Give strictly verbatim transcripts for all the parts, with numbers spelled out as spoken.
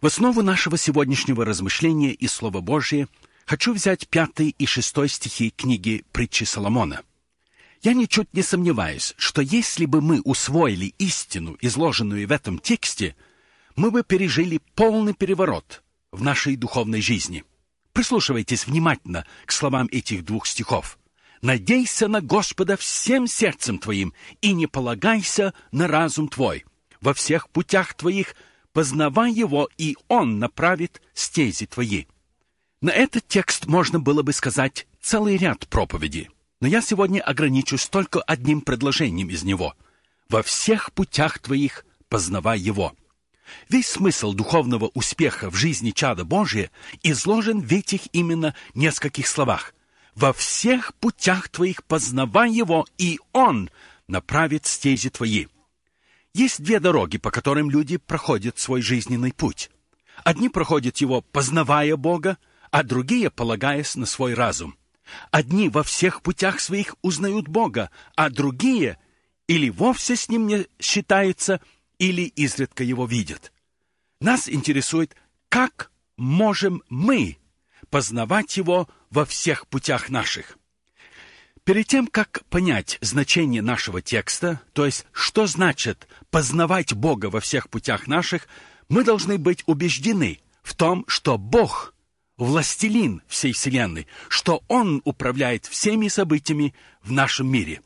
В основу нашего сегодняшнего размышления из Слова Божия хочу взять пятый и шестой стихи книги «Притчи Соломона». Я ничуть не сомневаюсь, что если бы мы усвоили истину, изложенную в этом тексте, мы бы пережили полный переворот в нашей духовной жизни. Прислушивайтесь внимательно к словам этих двух стихов. «Надейся на Господа всем сердцем твоим, и не полагайся на разум твой. Во всех путях твоих познавай его, и он направит стези твои». На этот текст можно было бы сказать целый ряд проповедей, но я сегодня ограничусь только одним предложением из него. «Во всех путях твоих познавай его». Весь смысл духовного успеха в жизни чада Божия изложен в этих именно нескольких словах. «Во всех путях твоих познавай его, и он направит стези твои». Есть две дороги, по которым люди проходят свой жизненный путь. Одни проходят его, познавая Бога, а другие, полагаясь на свой разум. Одни во всех путях своих узнают Бога, а другие или вовсе с ним не считаются, или изредка его видят. Нас интересует, как можем мы познавать его во всех путях наших. Перед тем, как понять значение нашего текста, то есть, что значит познавать Бога во всех путях наших, мы должны быть убеждены в том, что Бог – властелин всей вселенной, что Он управляет всеми событиями в нашем мире.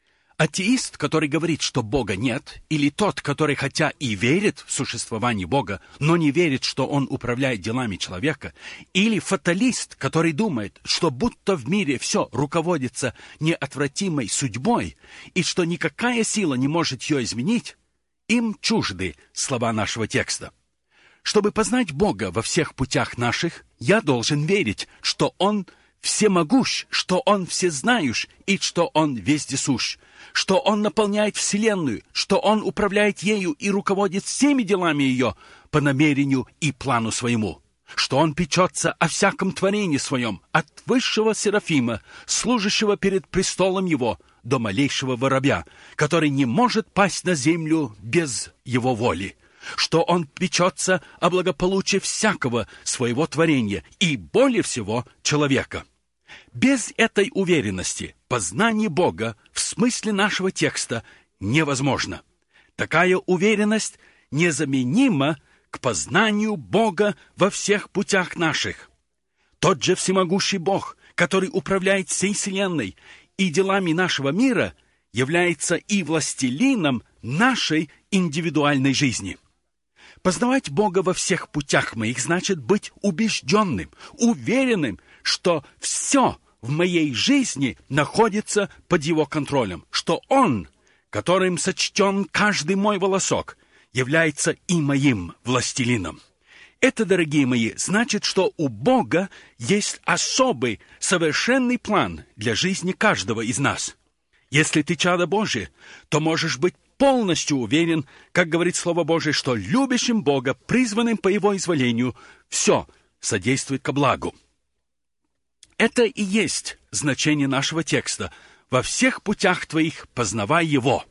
Атеист, который говорит, что Бога нет, или тот, который хотя и верит в существование Бога, но не верит, что Он управляет делами человека, или фаталист, который думает, что будто в мире все руководится неотвратимой судьбой, и что никакая сила не может ее изменить, им чужды слова нашего текста. Чтобы познать Бога во всех путях наших, я должен верить, что Он всемогущ, что Он всезнающ и что Он вездесущ, что Он наполняет вселенную, что Он управляет ею и руководит всеми делами ее по намерению и плану своему, что Он печется о всяком творении своем, от высшего серафима, служащего перед престолом Его, до малейшего воробья, который не может пасть на землю без Его воли, что Он печется о благополучии всякого своего творения и более всего человека. Без этой уверенности познание Бога в смысле нашего текста невозможно. Такая уверенность незаменима к познанию Бога во всех путях наших. Тот же всемогущий Бог, который управляет всей вселенной и делами нашего мира, является и властелином нашей индивидуальной жизни. Познавать Бога во всех путях моих значит быть убежденным, уверенным, что все в моей жизни находится под Его контролем, что Он, которым сочтен каждый мой волосок, является и моим властелином. Это, дорогие мои, значит, что у Бога есть особый, совершенный план для жизни каждого из нас. Если ты чадо Божие, то можешь быть полностью уверен, как говорит Слово Божие, что любящим Бога, призванным по Его изволению, все содействует ко благу. Это и есть значение нашего текста. «Во всех путях твоих познавай Его».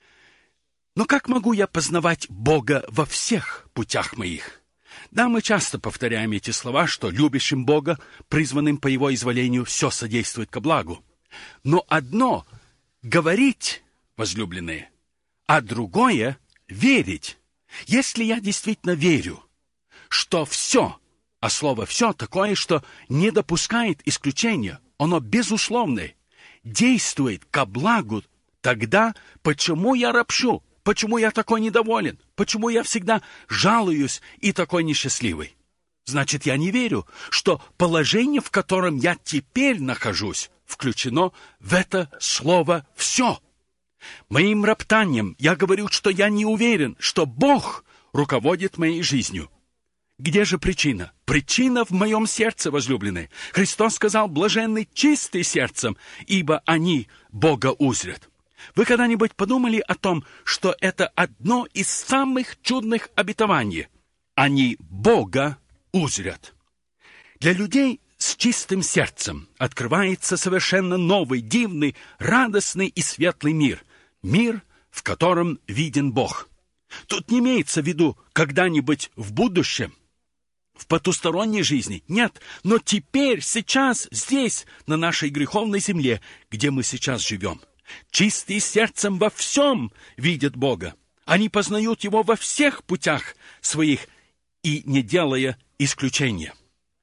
Но как могу я познавать Бога во всех путях моих? Да, мы часто повторяем эти слова, что любящим Бога, призванным по Его изволению, все содействует ко благу. Но одно — говорить, возлюбленные, а другое — верить. Если я действительно верю, что все, а слово «все» такое, что не допускает исключения, оно безусловное, действует ко благу, тогда почему я ропщу? Почему я такой недоволен? Почему я всегда жалуюсь и такой несчастливый? Значит, я не верю, что положение, в котором я теперь нахожусь, включено в это слово «все». Моим роптанием я говорю, что я не уверен, что Бог руководит моей жизнью. Где же причина? Причина в моем сердце, возлюбленные. Христос сказал: «Блаженны чистые сердцем, ибо они Бога узрят». Вы когда-нибудь подумали о том, что это одно из самых чудных обетований? Они Бога узрят. Для людей с чистым сердцем открывается совершенно новый, дивный, радостный и светлый мир. Мир, в котором виден Бог. Тут не имеется в виду когда-нибудь в будущем. в потусторонней жизни. Нет, но теперь, сейчас, здесь, на нашей греховной земле, где мы сейчас живем. Чистые сердцем во всем видят Бога. Они познают Его во всех путях своих и не делая исключения.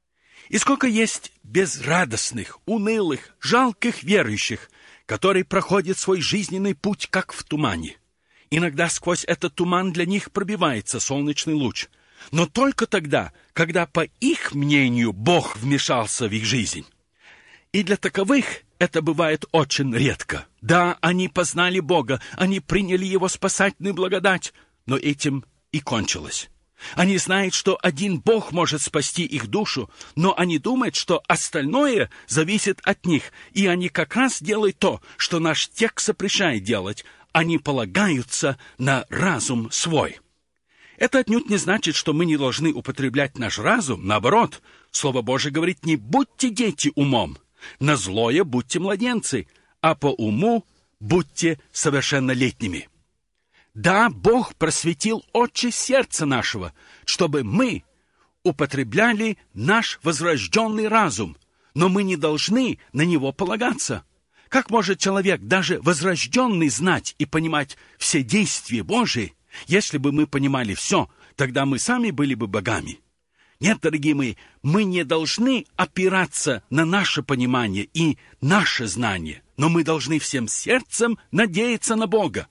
И сколько есть безрадостных, унылых, жалких верующих, которые проходят свой жизненный путь, как в тумане. Иногда сквозь этот туман для них пробивается солнечный луч. Но только тогда, когда, по их мнению, Бог вмешался в их жизнь. И для таковых это бывает очень редко. Да, они познали Бога, они приняли Его спасательную благодать, но этим и кончилось. Они знают, что один Бог может спасти их душу, но они думают, что остальное зависит от них, и они как раз делают то, что наш текст запрещает делать. Они полагаются на разум свой. Это отнюдь не значит, что мы не должны употреблять наш разум. Наоборот, Слово Божие говорит: не будьте дети умом, на злое будьте младенцы, а по уму будьте совершеннолетними. Да, Бог просветил очи сердца нашего, чтобы мы употребляли наш возрожденный разум, но мы не должны на него полагаться. Как может человек, даже возрожденный, знать и понимать все действия Божии? Если бы мы понимали все, тогда мы сами были бы богами. Нет, дорогие мои, мы не должны опираться на наше понимание и наше знание, но мы должны всем сердцем надеяться на Бога.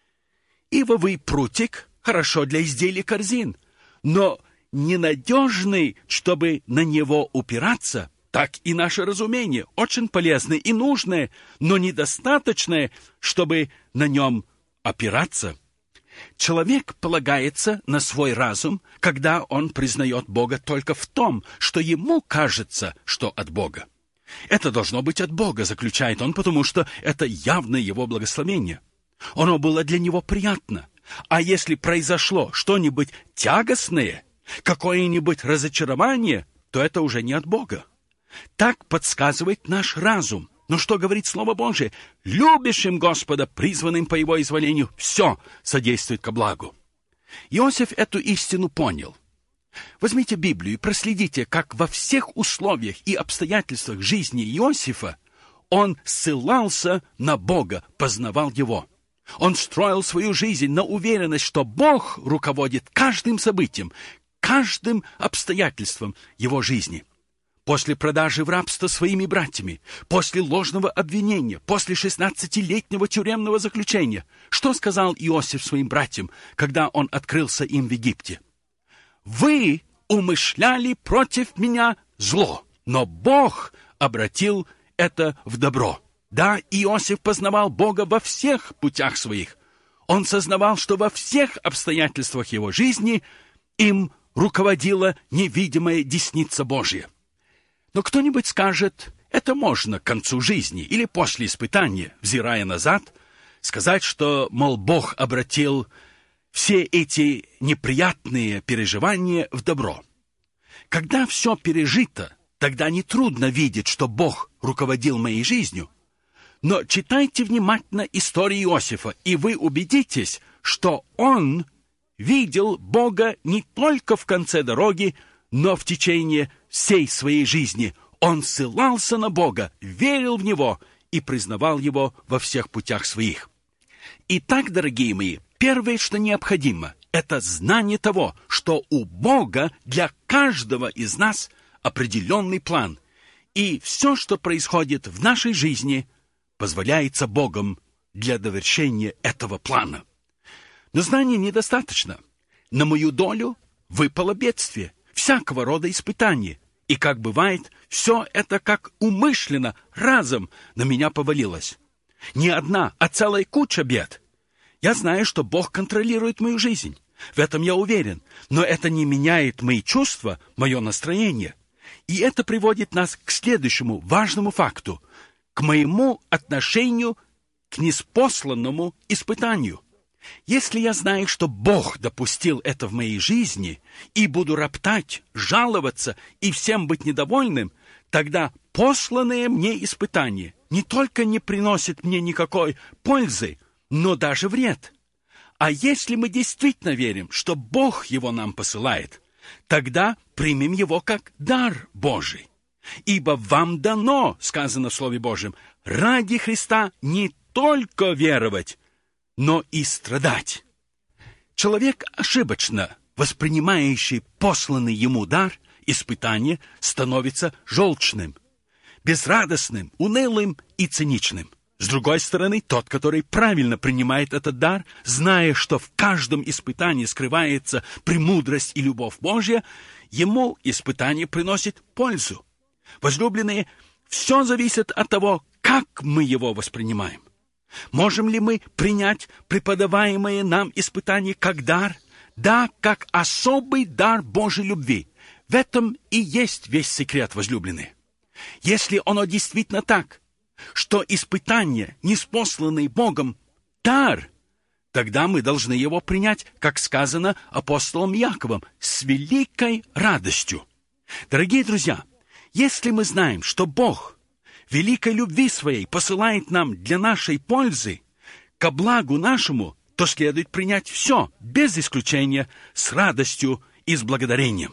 Ивовый прутик хорошо для изделия корзин, но ненадежный, чтобы на него упираться. Так и наше разумение очень полезное и нужное, но недостаточное, чтобы на нем опираться. Человек полагается на свой разум, когда он признает Бога только в том, что ему кажется, что от Бога. Это должно быть от Бога, заключает он, потому что это явно его благословение. Оно было для него приятно. А если произошло что-нибудь тягостное, какое-нибудь разочарование, то это уже не от Бога. Так подсказывает наш разум. Но что говорит Слово Божие? Любящим Господа, призванным по Его изволению, все содействует ко благу. Иосиф эту истину понял. Возьмите Библию и проследите, как во всех условиях и обстоятельствах жизни Иосифа он ссылался на Бога, познавал Его. Он строил свою жизнь на уверенность, что Бог руководит каждым событием, каждым обстоятельством его жизни. После продажи в рабство своими братьями, после ложного обвинения, после шестнадцатилетнего тюремного заключения, что сказал Иосиф своим братьям, когда он открылся им в Египте? «Вы умышляли против меня зло, но Бог обратил это в добро». Да, Иосиф познавал Бога во всех путях своих. Он сознавал, что во всех обстоятельствах его жизни им руководила невидимая десница Божья. Но кто-нибудь скажет, это можно к концу жизни или после испытания, взирая назад, сказать, что, мол, Бог обратил все эти неприятные переживания в добро. Когда все пережито, тогда нетрудно видеть, что Бог руководил моей жизнью. Но читайте внимательно историю Иосифа, и вы убедитесь, что он видел Бога не только в конце дороги, но в течение всей своей жизни. Он ссылался на Бога, верил в Него и признавал Его во всех путях своих. Итак, дорогие мои, первое, что необходимо, это знание того, что у Бога для каждого из нас определенный план, и все, что происходит в нашей жизни, позволяется Богом для довершения этого плана. Но знания недостаточно. На мою долю выпало бедствие, всякого рода испытания, и, как бывает, все это как умышленно, разом на меня повалилось. Не одна, а целая куча бед. Я знаю, что Бог контролирует мою жизнь. В этом я уверен. Но это не меняет мои чувства, мое настроение. И это приводит нас к следующему важному факту, к моему отношению к ниспосланному испытанию. Если я знаю, что Бог допустил это в моей жизни, и буду роптать, жаловаться и всем быть недовольным, тогда посланное мне испытание не только не приносит мне никакой пользы, но даже вред. А если мы действительно верим, что Бог его нам посылает, тогда примем его как дар Божий. Ибо вам дано, сказано в Слове Божьем, ради Христа не только веровать, но и страдать. Человек, ошибочно воспринимающий посланный ему дар, испытание, становится желчным, безрадостным, унылым и циничным. С другой стороны, тот, который правильно принимает этот дар, зная, что в каждом испытании скрывается премудрость и любовь Божья, ему испытание приносит пользу. Возлюбленные, все зависит от того, как мы его воспринимаем. Можем ли мы принять преподаваемое нам испытание как дар? Да, как особый дар Божьей любви. В этом и есть весь секрет, возлюбленные. Если оно действительно так, что испытание, ниспосланный Богом, дар, тогда мы должны его принять, как сказано апостолом Яковом, с великой радостью. Дорогие друзья, если мы знаем, что Бог великой любви своей посылает нам для нашей пользы, ко благу нашему, то следует принять все, без исключения, с радостью и с благодарением.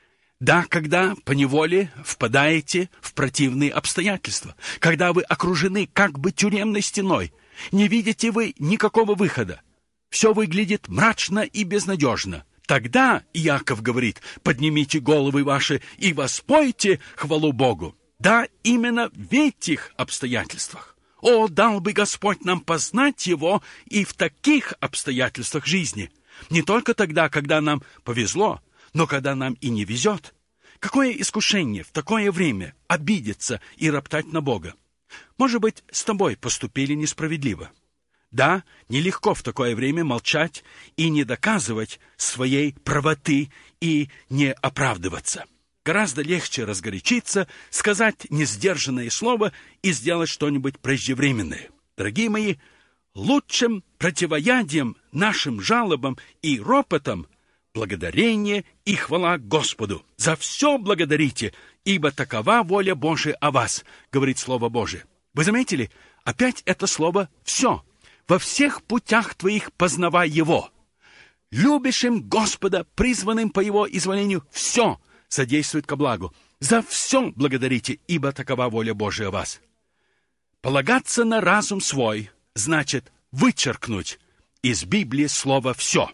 Да, когда поневоле впадаете в противные обстоятельства, когда вы окружены как бы тюремной стеной, не видите вы никакого выхода, все выглядит мрачно и безнадежно, тогда, Иаков говорит, поднимите головы ваши и воспойте хвалу Богу. Да, именно в этих обстоятельствах. О, дал бы Господь нам познать Его и в таких обстоятельствах жизни. Не только тогда, когда нам повезло, но когда нам и не везет. Какое искушение в такое время обидеться и роптать на Бога? Может быть, с тобой поступили несправедливо. Да, нелегко в такое время молчать и не доказывать своей правоты и не оправдываться. Гораздо легче разгорячиться, сказать несдержанное слово и сделать что-нибудь преждевременное. Дорогие мои, лучшим противоядием нашим жалобам и ропотам благодарение и хвала Господу. За все благодарите, ибо такова воля Божия о вас, говорит Слово Божие. Вы заметили? Опять это слово «все». Во всех путях твоих познавай Его. Любящим Господа, призванным по Его изволению, все содействует ко благу. За все благодарите, ибо такова воля Божия о вас. Полагаться на разум свой значит вычеркнуть из Библии слово «все».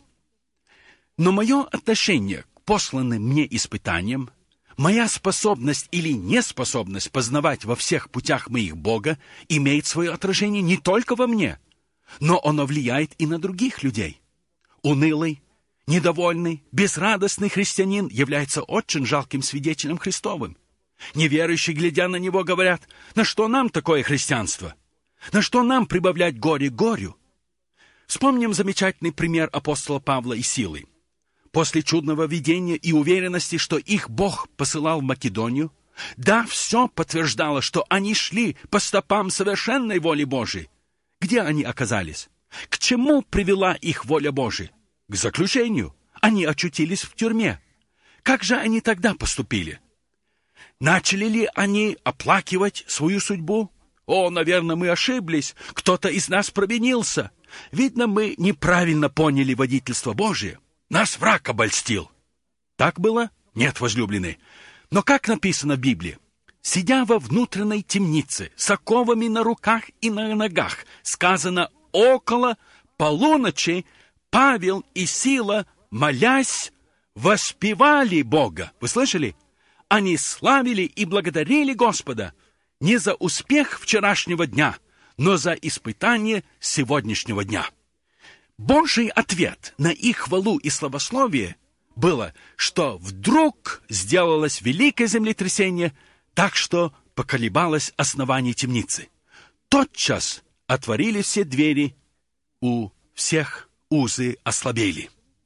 Но мое отношение к посланным мне испытаниям, моя способность или неспособность познавать во всех путях моих Бога имеет свое отражение не только во мне, но оно влияет и на других людей. Унылый, недовольный, безрадостный христианин является очень жалким свидетелем Христовым. Неверующие, глядя на него, говорят: «На что нам такое христианство? На что нам прибавлять горе горю?» Вспомним замечательный пример апостола Павла и Силы. После чудного видения и уверенности, что их Бог посылал в Македонию, да, все подтверждало, что они шли по стопам совершенной воли Божией. Где они оказались? К чему привела их воля Божия? К заключению. Они очутились в тюрьме. Как же они тогда поступили? Начали ли они оплакивать свою судьбу? О, наверное, мы ошиблись. Кто-то из нас провинился. Видно, мы неправильно поняли водительство Божие. Нас враг обольстил. Так было? Нет, возлюбленные. Но как написано в Библии? Сидя во внутренней темнице, с оковами на руках и на ногах, сказано, около полуночи Павел и Сила, молясь, воспевали Бога. Вы слышали? Они славили и благодарили Господа не за успех вчерашнего дня, но за испытание сегодняшнего дня. Божий ответ на их хвалу и славословие было, что вдруг сделалось великое землетрясение, так что поколебалось основание темницы. Тотчас отворили все двери, у всех узы ослабели.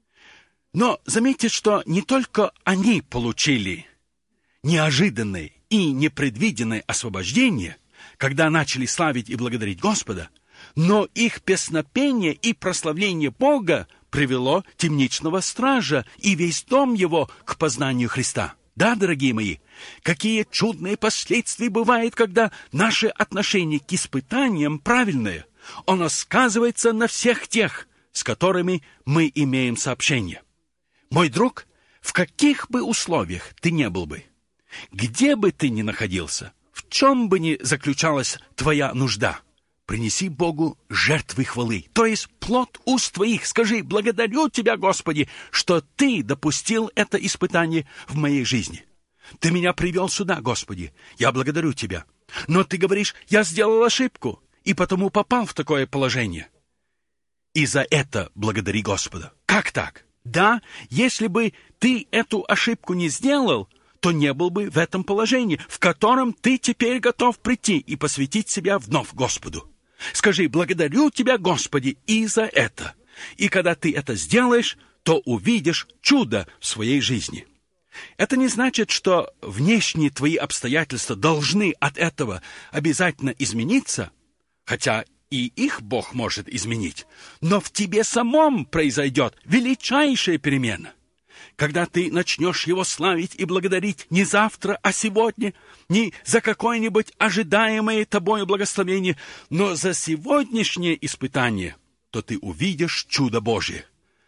Но заметьте, что не только они получили неожиданное и непредвиденное освобождение, когда начали славить и благодарить Господа, но их песнопение и прославление Бога привело темничного стража и весь дом его к познанию Христа. Да, дорогие мои, какие чудные последствия бывают, когда наше отношение к испытаниям правильное. Оно сказывается на всех тех, с которыми мы имеем сообщение. Мой друг, В каких бы условиях ты не был бы, где бы ты ни находился, в чем бы ни заключалась твоя нужда, принеси Богу жертвы хвалы, то есть плод уст твоих. Скажи: благодарю Тебя, Господи, что Ты допустил это испытание в моей жизни. Ты меня привел сюда, Господи, я благодарю Тебя. Но Ты говоришь: я сделал ошибку, и потому попал в такое положение. И за это благодари Господа. Как так? Да, если бы ты эту ошибку не сделал, то не был бы в этом положении, в котором ты теперь готов прийти и посвятить себя вновь Господу. Скажи: благодарю Тебя, Господи, и за это. И когда ты это сделаешь, то увидишь чудо в своей жизни. Это не значит, что внешние твои обстоятельства должны от этого обязательно измениться, хотя и их Бог может изменить, но в тебе самом произойдет величайшая перемена. Когда ты начнешь Его славить и благодарить не завтра, а сегодня, не за какое-нибудь ожидаемое тобою благословение, но за сегодняшнее испытание, то ты увидишь чудо Божие.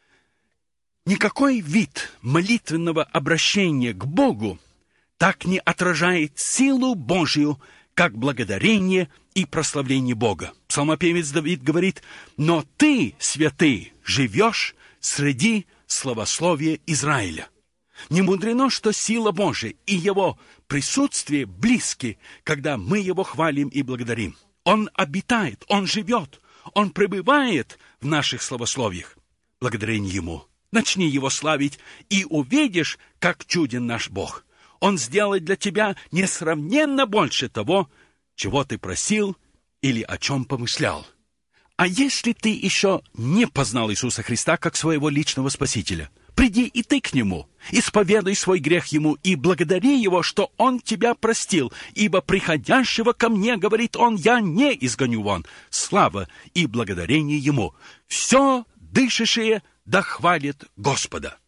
Никакой вид молитвенного обращения к Богу так не отражает силу Божию, как благодарение и прославление Бога. Псалмопевец Давид говорит: «Но ты, святый, живешь среди славословия Израиля». Не мудрено, что сила Божия и Его присутствие близки, когда мы Его хвалим и благодарим. Он обитает, Он живет, Он пребывает в наших славословиях. Благодарение Ему. Начни Его славить, и увидишь, как чуден наш Бог. Он сделает для тебя несравненно больше того, чего ты просил или о чем помышлял. А если ты еще не познал Иисуса Христа как своего личного Спасителя, приди и ты к Нему, исповедуй свой грех Ему и благодари Его, что Он тебя простил, ибо приходящего ко мне, говорит Он, я не изгоню вон. Слава и благодарение Ему. Все дышащее да хвалит Господа.